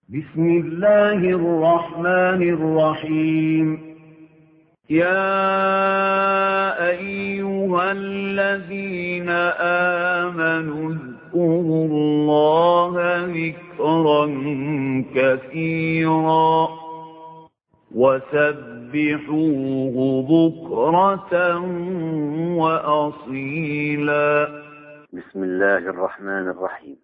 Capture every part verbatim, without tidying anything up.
بسم الله الرحمن الرحيم. يا أيها الذين آمنوا اذكروا الله ذكرا كثيرا وسبحوه بكرة وأصيلا. بسم الله الرحمن الرحيم.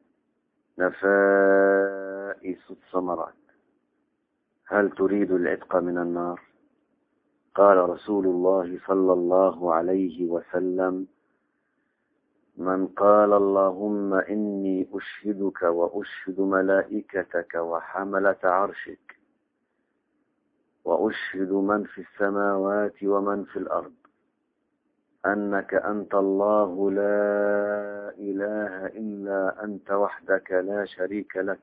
نفائس الثمرات. هل تريد العتق من النار؟ قال رسول الله صلى الله عليه وسلم: من قال اللهم إني أشهدك وأشهد ملائكتك وحملة عرشك وأشهد من في السماوات ومن في الأرض أنك أنت الله لا إله إلا أنت وحدك لا شريك لك،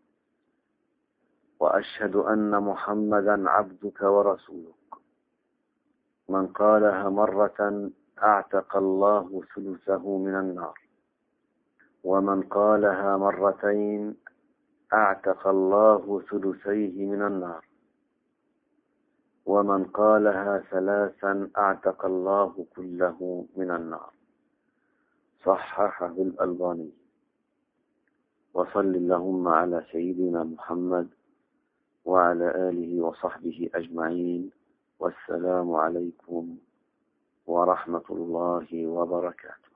وأشهد أن محمدا عبدك ورسولك، من قالها مرة أعتق الله ثلثه من النار، ومن قالها مرتين أعتق الله ثلثيه من النار، ومن قالها ثلاثا أعتق الله كله من النار. صححه الألباني. وصل اللهم على سيدنا محمد وعلى آله وصحبه أجمعين، والسلام عليكم ورحمة الله وبركاته.